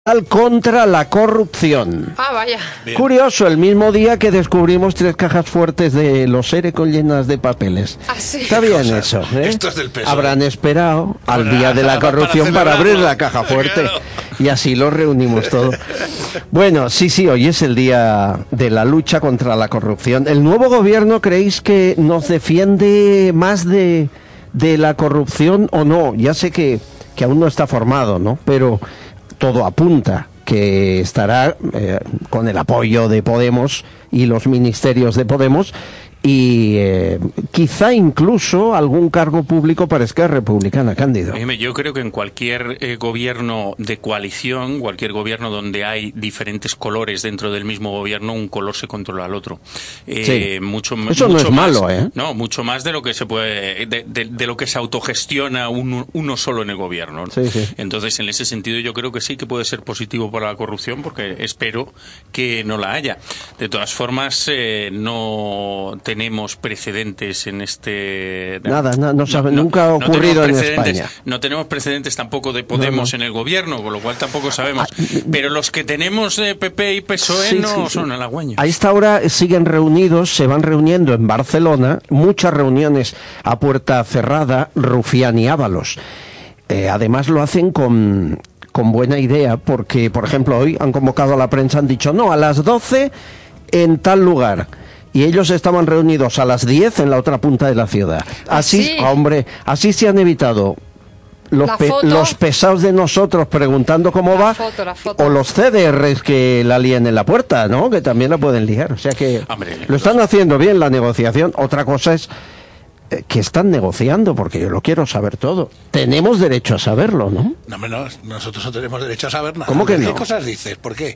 contra la corrupción. Ah, vaya. Bien. Curioso, el mismo día que descubrimos 3 cajas fuertes de los ERE con llenas de papeles. Ah, sí. Está bien eso, ¿eh? Esto es del PSOE. Habrán esperado al día de la corrupción para abrir la caja fuerte. Claro. Y así lo reunimos todo. Bueno, sí, hoy es el día de la lucha contra la corrupción. ¿El nuevo gobierno creéis que nos defiende más de la corrupción o no? Ya sé que aún no está formado, ¿no? Pero todo apunta que estará con el apoyo de Podemos y los ministerios de Podemos y quizá incluso algún cargo público para Esquerra Republicana, Cándido. Yo creo que en cualquier gobierno de coalición, cualquier gobierno donde hay diferentes colores dentro del mismo gobierno, un color se controla al otro. Sí. Eso mucho no es más, malo, ¿eh? No, mucho más de lo que se puede, de lo que se autogestiona uno solo en el gobierno, ¿no? Sí. Entonces, en ese sentido, yo creo que sí que puede ser positivo para la corrupción, porque espero que no la haya. De todas formas, no tenemos precedentes en este... Nunca ha ocurrido en España. No tenemos precedentes tampoco de Podemos en el gobierno, con lo cual tampoco sabemos. Pero los que tenemos de PP y PSOE son halagüeños. A esta hora siguen reunidos, se van reuniendo en Barcelona, muchas reuniones a puerta cerrada, Rufián y Ábalos. Además lo hacen con buena idea, porque, por ejemplo, hoy han convocado a la prensa, han dicho, no, a las 12 en tal lugar. Y ellos estaban reunidos a las 10 en la otra punta de la ciudad. Así, hombre, así se han evitado los pesados de nosotros preguntando cómo va, la foto. o los CDRs que la líen en la puerta, ¿no? Que también la pueden liar. O sea que lo están haciendo bien la negociación. Otra cosa es que están negociando, porque yo lo quiero saber todo. Tenemos derecho a saberlo, ¿no? No, nosotros no tenemos derecho a saber nada. ¿Cómo que no? ¿Qué cosas dices? ¿Por qué?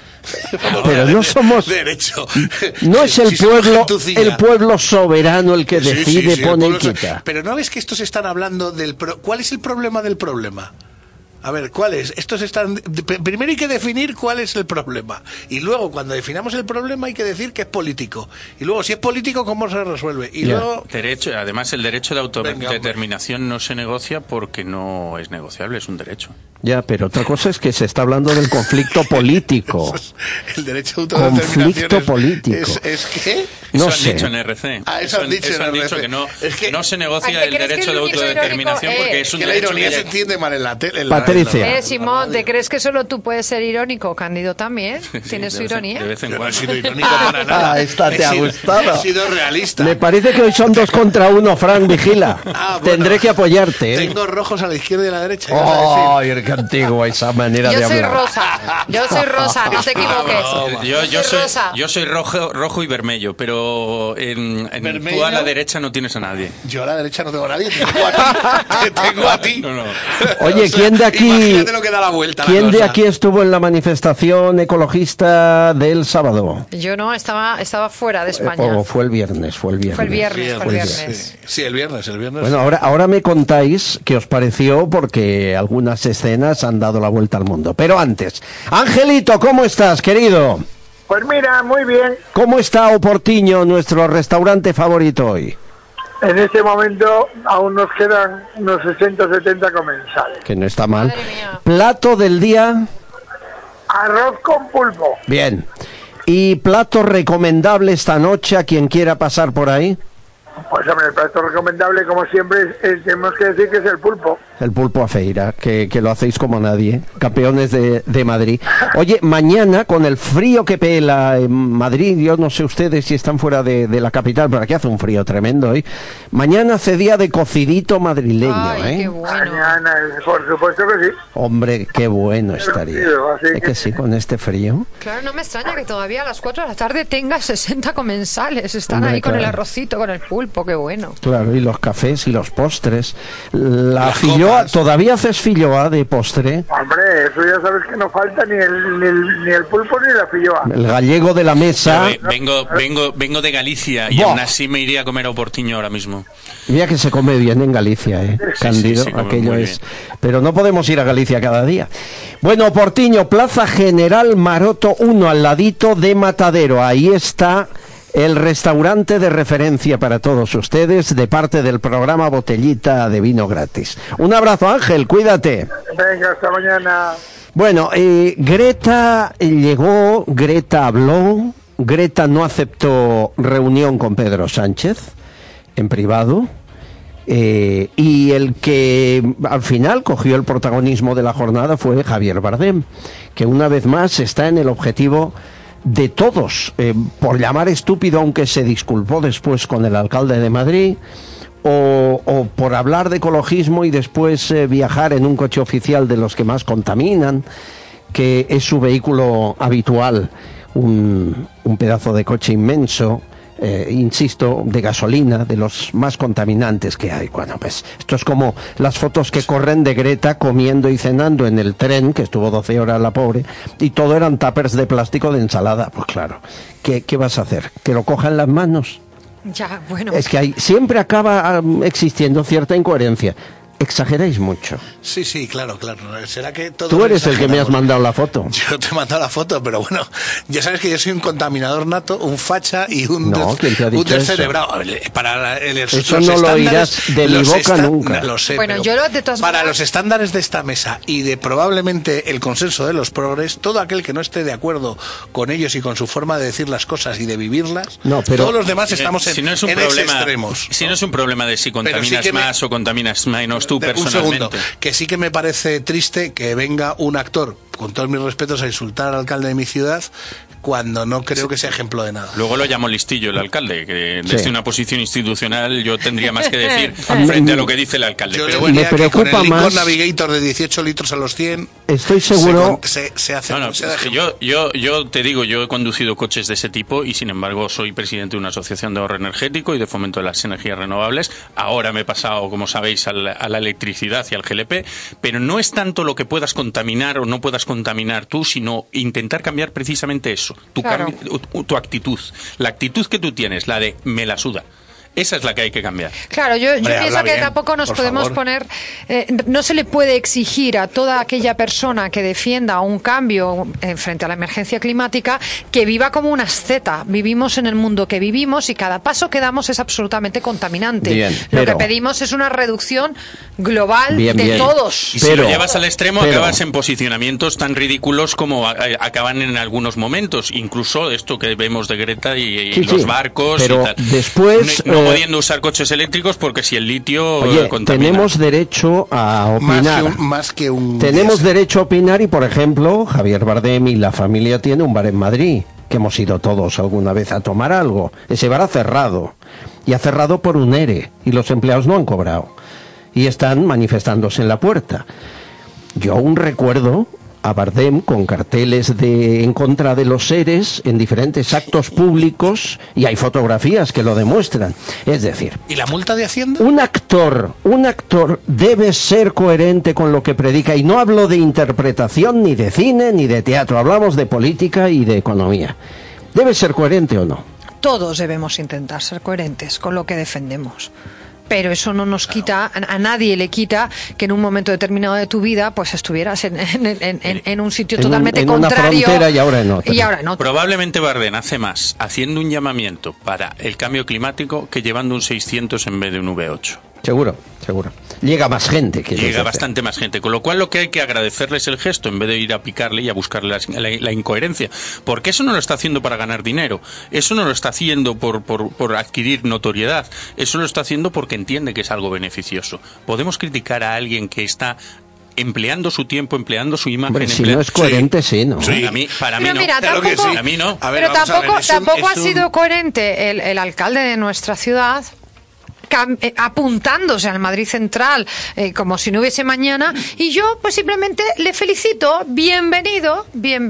Pero no somos derecho. No es el Si pueblo soberano el que decide, pone y quita. Pero no ves que estos están hablando ¿cuál es el problema del problema? A ver, ¿cuál es? Primero hay que definir cuál es el problema. Y luego, cuando definamos el problema, hay que decir que es político. Y luego, si es político, ¿cómo se resuelve? Y luego... Además, el derecho de autodeterminación no se negocia porque no es negociable, es un derecho. Ya, pero otra cosa es que se está hablando del conflicto político. El derecho de autodeterminación. Conflicto político. ¿Es qué? No eso sé. han dicho en RC. Eso han dicho en RC. Que no se negocia el derecho de autodeterminación porque es un derecho. Que la ironía se entiende mal en la tele. Patricia. Simón, ¿te crees que solo tú puedes ser irónico? Cándido también. ¿Tienes su ironía? De vez en Yo no he cuando. sido irónico para nada. Esta te ha gustado. He sido realista. Me parece que hoy son 2 contra 1, Fran, vigila. Bueno, Tendré que apoyarte. Tengo rojos a la izquierda y a la derecha. ¡Ay, qué antigua esa manera de hablar! Yo soy rosa, no te equivoques. Yo soy rojo y vermelho, pero tú a la derecha no tienes a nadie. Yo a la derecha no tengo a nadie, te tengo a ti. No. Oye, ¿quién de aquí... Imagínate lo que da la vuelta. ¿Quién de aquí estuvo en la manifestación ecologista del sábado? Yo no, estaba fuera de España. ¿O fue el viernes? Fue el viernes. Sí, el viernes. Bueno, ahora me contáis qué os pareció, porque algunas escenas han dado la vuelta al mundo. Pero antes, Angelito, ¿cómo estás, querido? Pues mira, muy bien. ¿Cómo está Oportiño, nuestro restaurante favorito hoy? En este momento aún nos quedan unos 60 o 70 comensales. Que no está mal. Madre mía. Plato del día. Arroz con pulpo. Bien. ¿Y plato recomendable esta noche a quien quiera pasar por ahí? Pues hombre, el plato recomendable, como siempre, tenemos que decir que es el pulpo. El pulpo a feira, que lo hacéis como nadie, campeones de Madrid. Oye, mañana, con el frío que pela en Madrid, yo no sé ustedes si están fuera de la capital, pero aquí hace un frío tremendo hoy. Mañana hace día de cocidito madrileño, Ay, qué bueno. Mañana, por supuesto que sí. Hombre, qué bueno estaría. ¿Es que sí, con este frío? Claro, no me extraña que todavía a las 4 de la tarde tengas 60 comensales. Están Hombre, ahí con claro. el arrocito, con el pulpo, qué bueno. Claro, y los cafés y los postres. La Las filloa, copas. ¿todavía haces filloa de postre? Hombre, eso ya sabes que no falta ni el pulpo ni la filloa. El gallego de la mesa. Vengo de Galicia y Buah. aún así me iría a comer a Oportiño ahora mismo. Mira que se come bien en Galicia, Cándido, sí, come aquello muy es. bien. Pero no podemos ir a Galicia cada día. Bueno, Oportiño, Plaza General Maroto 1, al ladito de Matadero. Ahí está el restaurante de referencia para todos ustedes, de parte del programa Botellita de Vino Gratis. Un abrazo, Ángel, cuídate. Venga, hasta mañana. Bueno, Greta llegó, Greta habló, Greta no aceptó reunión con Pedro Sánchez en privado. Y el que al final cogió el protagonismo de la jornada fue Javier Bardem, que una vez más está en el objetivo de todos, por llamar estúpido, aunque se disculpó después con el alcalde de Madrid, o por hablar de ecologismo y después viajar en un coche oficial de los que más contaminan, que es su vehículo habitual, un pedazo de coche inmenso, insisto, de gasolina, de los más contaminantes que hay. Bueno, pues esto es como las fotos que corren de Greta comiendo y cenando en el tren, que estuvo 12 horas la pobre, y todo eran tuppers de plástico de ensalada. Pues claro, ¿qué vas a hacer? ¿Que lo cojan las manos? Ya, bueno. Es que siempre acaba existiendo cierta incoherencia. Exageráis mucho. Sí, claro. ¿Será que todo? Tú eres el que me has mandado la foto. Yo te he mandado la foto, pero bueno, ya sabes que yo soy un contaminador nato, un facha y un ¿quién te ha dicho descerebrado. Para eso no lo oirás de mi boca nunca. Lo sé, bueno, yo de todas para maneras... los estándares de esta mesa y de probablemente el consenso de los progres, todo aquel que no esté de acuerdo con ellos y con su forma de decir las cosas y de vivirlas, todos los demás estamos en extremos. Si no es un problema de si contaminas más o contaminas menos tú personalmente. Un segundo, que sí que me parece triste que venga un actor, con todos mis respetos, a insultar al alcalde de mi ciudad cuando no creo que sea ejemplo de nada. Luego lo llamó listillo el alcalde, que desde una posición institucional yo tendría más que decir frente a lo que dice el alcalde. Yo pero bueno, me preocupa que con el más... Navigator de 18 litros a los 100... Estoy seguro... Se hace... No, es que yo te digo, yo he conducido coches de ese tipo y sin embargo soy presidente de una asociación de ahorro energético y de fomento de las energías renovables. Ahora me he pasado, como sabéis, a la electricidad y al GLP, pero no es tanto lo que puedas contaminar o no puedas contaminar tú, sino intentar cambiar precisamente eso. Tu actitud, la actitud que tú tienes, la de me la suda. Esa es la que hay que cambiar. Claro, yo pienso que tampoco nos podemos poner... no se le puede exigir a toda aquella persona que defienda un cambio frente a la emergencia climática que viva como una asceta. Vivimos en el mundo que vivimos y cada paso que damos es absolutamente contaminante. Bien, lo que pedimos es una reducción global de todos. Y si lo llevas al extremo acabas en posicionamientos tan ridículos como acaban en algunos momentos. Incluso esto que vemos de Greta y los barcos pero y tal. Después... No pudiendo usar coches eléctricos porque si el litio contamina. Tenemos derecho a opinar. Más que un tenemos derecho a opinar y, por ejemplo, Javier Bardem y la familia tiene un bar en Madrid, que hemos ido todos alguna vez a tomar algo. Ese bar ha cerrado. Y ha cerrado por un ERE. Y los empleados no han cobrado. Y están manifestándose en la puerta. Yo aún recuerdo a Bardem con carteles en contra de los seres en diferentes actos públicos y hay fotografías que lo demuestran. Es decir, ¿y la multa de Hacienda? Un actor debe ser coherente con lo que predica y no hablo de interpretación ni de cine ni de teatro, hablamos de política y de economía. ¿Debe ser coherente o no? Todos debemos intentar ser coherentes con lo que defendemos. Pero eso no nos quita, a nadie le quita que en un momento determinado de tu vida pues estuvieras en un sitio totalmente contrario. En una frontera y ahora en otra. Probablemente Bardem hace más haciendo un llamamiento para el cambio climático que llevando un 600 en vez de un V8. Seguro. Llega más gente. Llega bastante más gente, con lo cual lo que hay que agradecerle es el gesto, en vez de ir a picarle y a buscarle la incoherencia. Porque eso no lo está haciendo para ganar dinero, eso no lo está haciendo por adquirir notoriedad, eso lo está haciendo porque entiende que es algo beneficioso. Podemos criticar a alguien que está empleando su tiempo, empleando su imagen. Hombre, si no es coherente, sí, ¿no? Sí. Para mí no. Mira, Para mí no. A ver, pero tampoco ha sido coherente el alcalde de nuestra ciudad apuntándose al Madrid Central como si no hubiese mañana, y yo pues simplemente le felicito, bienvenido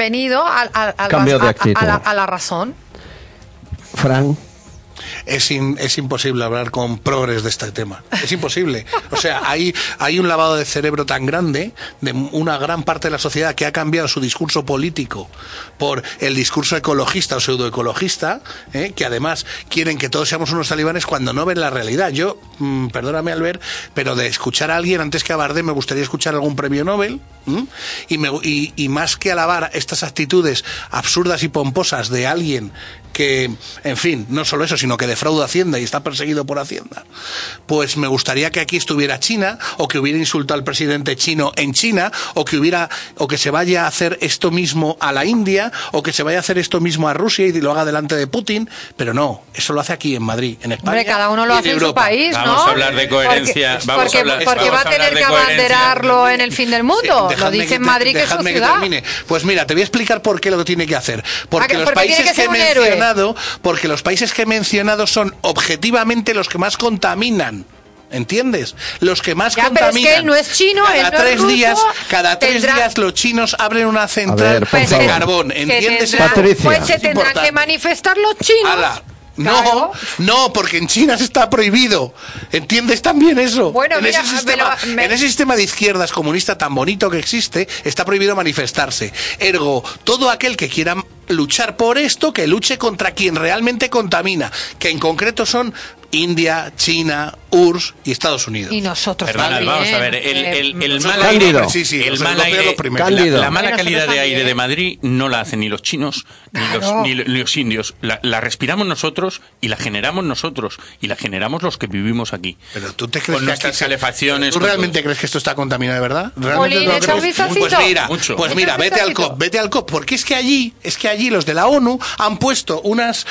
a la razón. Fran. Es imposible hablar con progres de este tema. Es imposible. O sea, hay un lavado de cerebro tan grande de una gran parte de la sociedad que ha cambiado su discurso político por el discurso ecologista o pseudoecologista, que además quieren que todos seamos unos talibanes cuando no ven la realidad. Yo, perdóname Albert, pero de escuchar a alguien antes que a Bardem me gustaría escuchar algún premio Nobel, y más que alabar estas actitudes absurdas y pomposas de alguien que, en fin, no solo eso, sino que defrauda Hacienda y está perseguido por Hacienda, pues me gustaría que aquí estuviera China, o que hubiera insultado al presidente chino en China, o que se vaya a hacer esto mismo a la India, o que se vaya a hacer esto mismo a Rusia y lo haga delante de Putin, pero no, eso lo hace aquí en Madrid, en España. Hombre, cada uno lo hace en su país, ¿no? Vamos a hablar de coherencia. Porque va a tener que abanderarlo en el fin del mundo. Sí, lo dice en Madrid, que es su ciudad. Pues mira, te voy a explicar por qué lo tiene que hacer. Porque los países que he mencionado son objetivamente los que más contaminan. ¿Entiendes? Los que más contaminan. Pero es que él no es chino, cada 3 días los chinos abren una central de carbón. ¿Entiendes? Patricia. Pues se tendrán que manifestar los chinos. Claro. No, porque en China se está prohibido. ¿Entiendes también eso? Bueno, en ese sistema de izquierdas comunista tan bonito que existe, está prohibido manifestarse. Ergo, todo aquel que quiera luchar por esto, que luche contra quien realmente contamina, que en concreto son India, China, URSS y Estados Unidos. Y nosotros también. Vamos a ver, el mal aire, la mala calidad de aire de Madrid no la hacen ni los chinos ni los indios. La respiramos nosotros y la generamos nosotros y la generamos los que vivimos aquí. Pero tú te crees con nuestras calefacciones. ¿Tú realmente crees que esto está contaminado de verdad? Pues mira, vete al COP, porque es que allí los de la ONU han puesto unas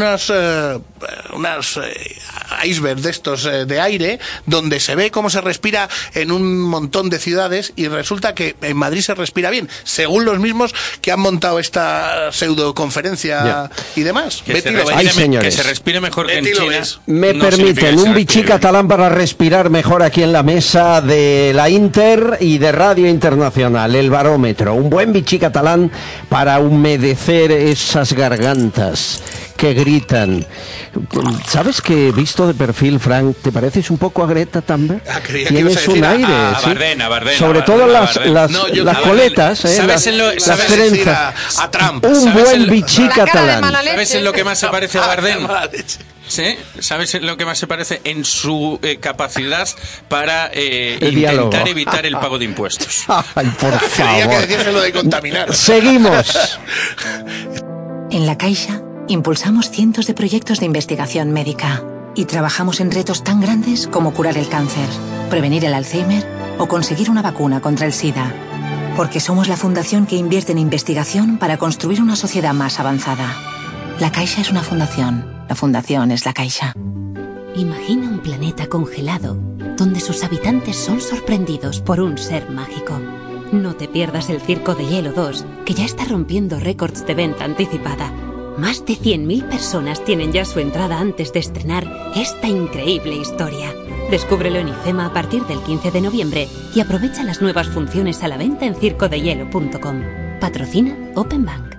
icebergs de estos de aire donde se ve cómo se respira en un montón de ciudades, y resulta que en Madrid se respira bien, según los mismos que han montado esta pseudoconferencia y demás. Que se respire mejor que en China. Me permiten un bichí catalán para respirar mejor aquí en la mesa de la Inter y de Radio Internacional, el barómetro. Un buen bichí catalán para humedecer esas gargantas que gritan. ¿Sabes que visto de perfil, Frank, te pareces un poco a Greta Thunberg? Tienes un aire, a Bardén, sobre todo las coletas, las trenzas. A Trump. Un buen bichí catalán. ¿Sabes en lo que más se parece a Bardén? ¿Sí? ¿Sabes lo que más se parece? En su capacidad para intentar evitar el pago de impuestos. Ay, por favor. Que decirse lo de contaminar. Seguimos. En La Caixa impulsamos cientos de proyectos de investigación médica y trabajamos en retos tan grandes como curar el cáncer, prevenir el Alzheimer o conseguir una vacuna contra el SIDA. Porque somos la fundación que invierte en investigación para construir una sociedad más avanzada. La Caixa es una fundación. La fundación es La Caixa. Imagina un planeta congelado donde sus habitantes son sorprendidos por un ser mágico. No te pierdas el Circo de Hielo 2, que ya está rompiendo récords de venta anticipada. Más de 100.000 personas tienen ya su entrada antes de estrenar esta increíble historia. Descúbrelo en IFEMA a partir del 15 de noviembre y aprovecha las nuevas funciones a la venta en circodehielo.com. Patrocina Open Bank.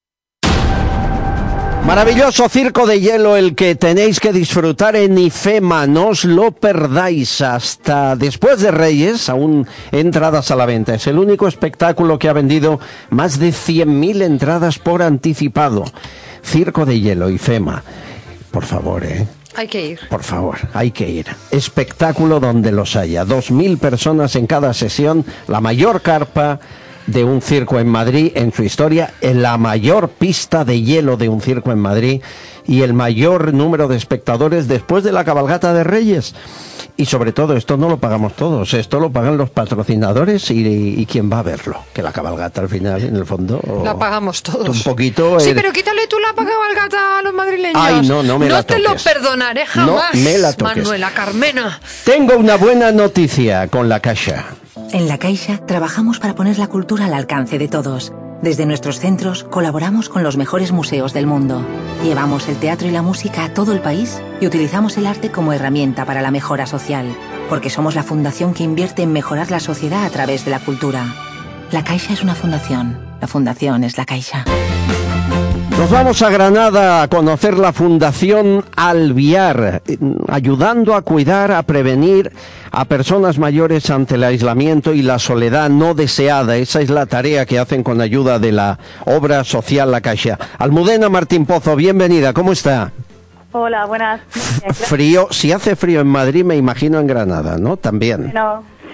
Maravilloso Circo de Hielo el que tenéis que disfrutar en IFEMA, no os lo perdáis hasta después de Reyes, aún entradas a la venta. Es el único espectáculo que ha vendido más de 100.000 entradas por anticipado. Circo de Hielo, IFEMA. Por favor, Hay que ir. Por favor, hay que ir. Espectáculo donde los haya. 2.000 personas en cada sesión, la mayor carpa de un circo en Madrid en su historia, en la mayor pista de hielo de un circo en Madrid y el mayor número de espectadores después de la cabalgata de Reyes. Y sobre todo, esto no lo pagamos todos, esto lo pagan los patrocinadores y quién va a verlo. Que la cabalgata al final, en el fondo... La pagamos todos. Un poquito... Sí, pero quítale tú la cabalgata a los madrileños. Ay, no me la toques. No te lo perdonaré jamás, no me la toques. Manuela Carmena. Tengo una buena noticia con La Caixa. En La Caixa trabajamos para poner la cultura al alcance de todos. Desde nuestros centros colaboramos con los mejores museos del mundo. Llevamos el teatro y la música a todo el país y utilizamos el arte como herramienta para la mejora social. Porque somos la fundación que invierte en mejorar la sociedad a través de la cultura. La Caixa es una fundación. La fundación es La Caixa. Nos vamos a Granada a conocer la Fundación Alviar, ayudando a cuidar, a prevenir a personas mayores ante el aislamiento y la soledad no deseada. Esa es la tarea que hacen con ayuda de la obra social La Caixa. Almudena Martín Pozo, bienvenida, ¿cómo está? Hola, buenas. Frío, si hace frío en Madrid, me imagino en Granada, ¿no? También. No,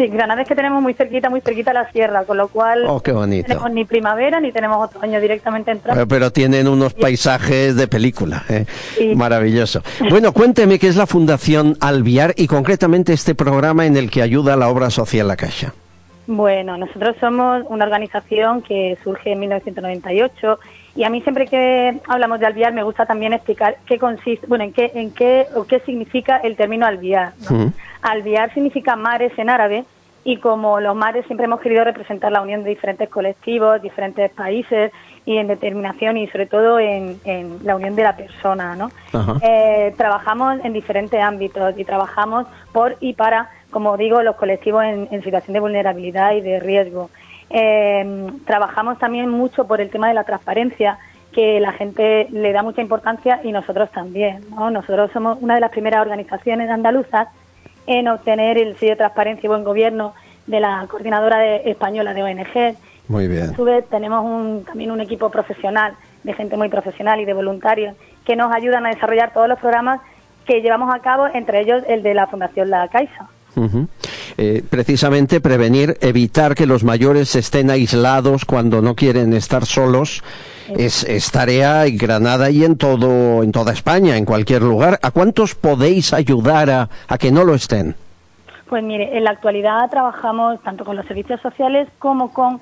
Sí, Granada es que tenemos muy cerquita la sierra, con lo cual qué bonito. No tenemos ni primavera ni tenemos otoño directamente entrando. Pero tienen unos paisajes de película, ¿eh? Sí. Maravilloso. Bueno, cuénteme qué es la Fundación Alviar y concretamente este programa en el que ayuda a la obra social La Caixa. Bueno, nosotros somos una organización que surge en 1998 y a mí siempre que hablamos de alviar me gusta también explicar qué consiste, bueno, en qué significa el término alviar, ¿no? Alviar significa mares en árabe y como los mares siempre hemos querido representar la unión de diferentes colectivos, diferentes países y en determinación y sobre todo en la unión de la persona, ¿no? Trabajamos en diferentes ámbitos y trabajamos por y para, como digo, los colectivos en situación de vulnerabilidad y de riesgo. Trabajamos también mucho por el tema de la transparencia, que la gente le da mucha importancia y nosotros también, ¿no? Nosotros somos una de las primeras organizaciones andaluzas en obtener el sello de transparencia y buen gobierno de la coordinadora española de ONG. Muy bien. A su vez tenemos también un equipo profesional, de gente muy profesional y de voluntarios, que nos ayudan a desarrollar todos los programas que llevamos a cabo, entre ellos el de la Fundación La Caixa. Precisamente prevenir, evitar que los mayores estén aislados cuando no quieren estar solos, es tarea en Granada y en toda España, en cualquier lugar. ¿A cuántos podéis ayudar a que no lo estén? Pues mire, en la actualidad trabajamos tanto con los servicios sociales como con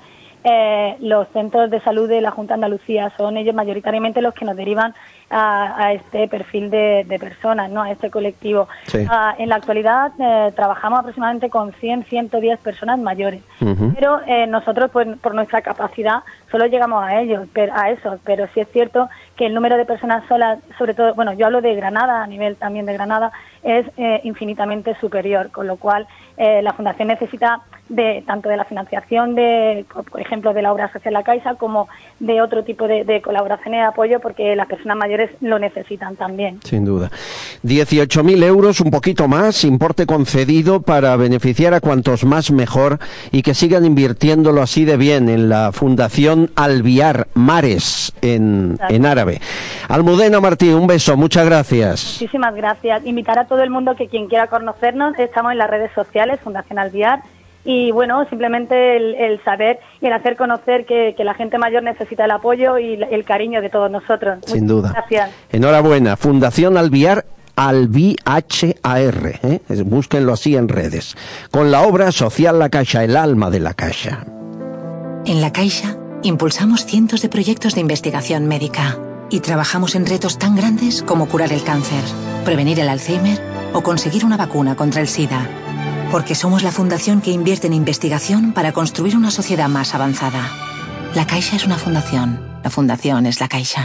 los centros de salud de la Junta de Andalucía. Son ellos mayoritariamente los que nos derivan a este perfil de personas, ¿no? A este colectivo. Sí. En la actualidad trabajamos aproximadamente con 110 personas mayores, pero nosotros pues, por nuestra capacidad solo llegamos a ellos, pero sí es cierto que el número de personas solas, sobre todo, bueno, yo hablo de Granada, a nivel también de Granada, es infinitamente superior, con lo cual la Fundación necesita tanto de la financiación por ejemplo, de la obra social La Caixa, como de otro tipo de colaboraciones de apoyo, porque las personas mayores lo necesitan también. Sin duda. 18.000 euros, un poquito más, importe concedido para beneficiar a cuantos más mejor y que sigan invirtiéndolo así de bien en la Fundación Alviar Mares en árabe. Almudena Martín, un beso, muchas gracias. Muchísimas gracias. Invitar a todo el mundo que quien quiera conocernos, estamos en las redes sociales, Fundación Alviar. Y bueno, simplemente el saber y el hacer conocer que la gente mayor necesita el apoyo y el cariño de todos nosotros. Sin duda. Gracias. Enhorabuena. Fundación Alviar, Alviar, búsquenlo así en redes. Con la obra social La Caixa, el alma de La Caixa. En La Caixa impulsamos cientos de proyectos de investigación médica y trabajamos en retos tan grandes como curar el cáncer, prevenir el Alzheimer o conseguir una vacuna contra el SIDA. Porque somos la fundación que invierte en investigación para construir una sociedad más avanzada. La Caixa es una fundación. La fundación es La Caixa.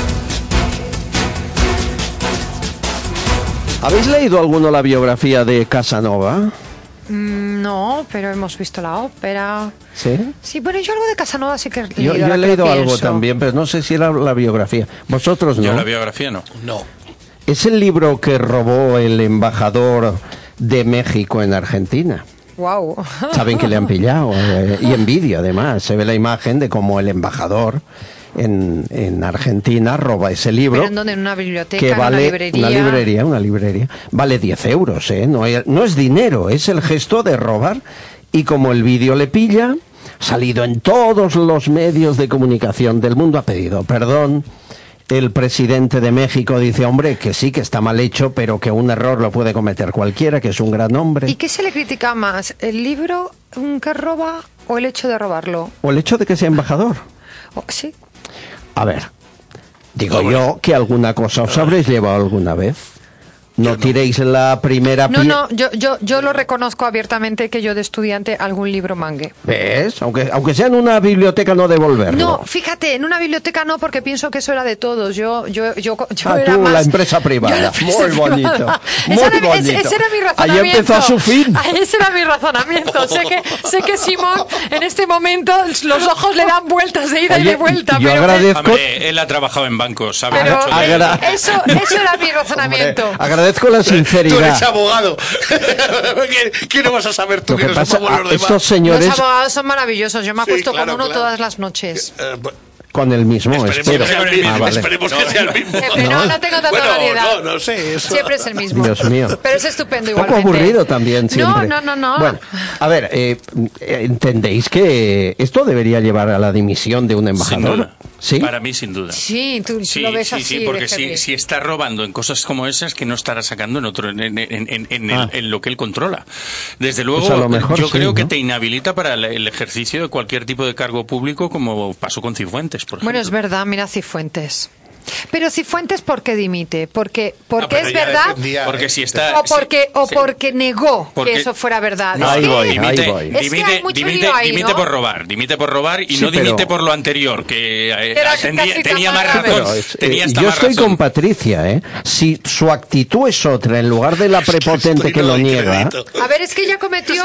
¿Habéis leído alguno la biografía de Casanova? No, pero hemos visto la ópera. ¿Sí? Sí, bueno, yo algo de Casanova sí que he leído. Yo he leído algo también, pero no sé si era la biografía. ¿Vosotros no? Yo la biografía no. No. Es el libro que robó el embajador de México en Argentina. Wow. Saben que le han pillado y en vídeo además se ve la imagen de cómo el embajador en Argentina roba ese libro. ¿Pero en dónde? ¿En una biblioteca? Que vale, ¿en una librería. Vale 10 euros, ¿eh? No es dinero, es el gesto de robar. Y como el vídeo le pilla, salido en todos los medios de comunicación del mundo, ha pedido perdón. El presidente de México dice, hombre, que sí, que está mal hecho, pero que un error lo puede cometer cualquiera, que es un gran hombre. ¿Y qué se le critica más? ¿El libro que roba o el hecho de robarlo? ¿O el hecho de que sea embajador? Sí. A ver, digo yo que alguna cosa os habréis llevado alguna vez. No tiréis la primera piedra. No, yo lo reconozco abiertamente que yo de estudiante algún libro mangue. ¿Ves? Aunque sea en una biblioteca, no devolverlo. No, fíjate, en una biblioteca no, porque pienso que eso era de todos. Yo era más... la empresa privada. Muy bonito. Muy bonito. Ese era mi razonamiento. Ahí empezó su fin. Ese era mi razonamiento. Sé que Simón en este momento los ojos le dan vueltas de ida y de vuelta. Yo agradezco. Hombre, él ha trabajado en bancos, sabe pero mucho de eso era mi razonamiento. Hombre, agradezco la sinceridad. Tú eres abogado. ¿Qué no vas a saber tú? Lo que no pasa, somos los demás? estos señores... Los abogados son maravillosos. Yo me acuesto con uno todas las noches. Con el mismo, espero. Esperemos que sea el mismo. No tengo tanta variedad. No sé. Eso. Siempre es el mismo. Dios mío. Pero es estupendo Un poco igualmente. aburrido también siempre. No. Bueno, a ver, ¿entendéis que esto debería llevar a la dimisión de un embajador? Sin duda. ¿Sí? Para mí, sin duda. Sí, tú lo ves así. Sí, porque si está robando en cosas como esas, que no estará sacando en otro en lo que él controla. Desde luego, pues a lo mejor yo creo que ¿no? te inhabilita para el ejercicio de cualquier tipo de cargo público, como pasó con Cifuentes, por ejemplo. Bueno, es verdad, mira Cifuentes. Pero Cifuentes, ¿por qué dimite? Porque es verdad. Porque si está. Porque negó que eso fuera verdad. No, ahí voy. Dimite por robar. Dimite por robar y no dimite por lo anterior, que tenía más razón. Yo estoy con Patricia, ¿eh? Si su actitud es otra, en lugar de la prepotente que lo niega. A ver, es que ella cometió.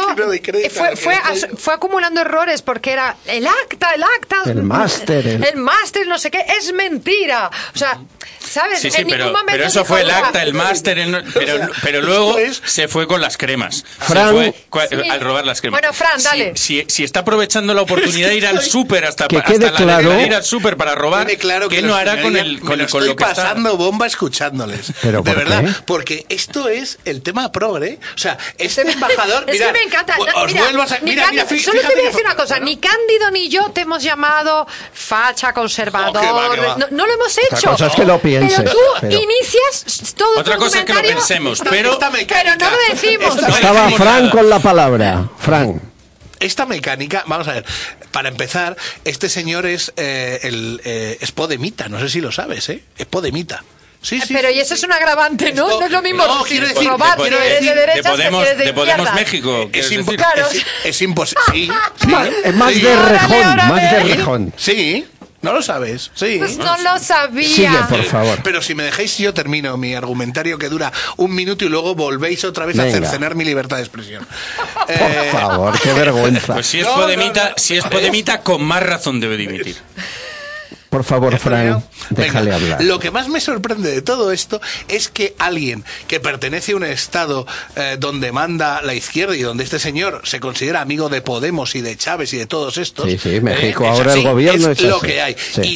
Fue acumulando errores porque era el acta. El máster. El máster, no sé qué. Es mentira. O sea, ¿sabes? Sí, pero eso fue el acta, el máster, pero luego se fue con las cremas. Fran, al robar las cremas. Bueno, Fran, dale. Si está aprovechando la oportunidad de ir al súper hasta la claro, de ir al súper para robar, ¿qué no hará con lo que estoy pasando bomba escuchándoles. ¿Pero de verdad, qué? porque esto es el tema progre. O sea, este embajador. Es que me encanta. Mira, solo te voy a decir una cosa. Ni Cándido ni yo te hemos llamado facha, conservador. No lo hemos hecho. Otra cosa es que lo pienses. Pero tú inicias todo otra cosa es que lo pensemos, pero no lo decimos. Estaba Fran con la palabra. Fran. Esta mecánica, vamos a ver, para empezar, este señor es podemita, no sé si lo sabes, ¿eh? Es podemita. Sí, pero y eso es un agravante, ¿no? No es lo mismo robar, quiero eres de derechas que eres de Podemos México. Es imposible. Es más de rejón. Sí. ¿No lo sabes? Sí. Pues no lo sabía. Sigue, por favor. Pero si me dejáis, yo termino mi argumentario que dura 1 minuto y luego volvéis otra vez a cercenar mi libertad de expresión. Por favor, qué vergüenza. Pues si es podemita, con más razón debe dimitir. Por favor, Fran, déjale hablar. Lo que más me sorprende de todo esto es que alguien que pertenece a un estado donde manda la izquierda y donde este señor se considera amigo de Podemos y de Chávez y de todos estos... Sí, México ahora el gobierno es lo así. que hay. Sí.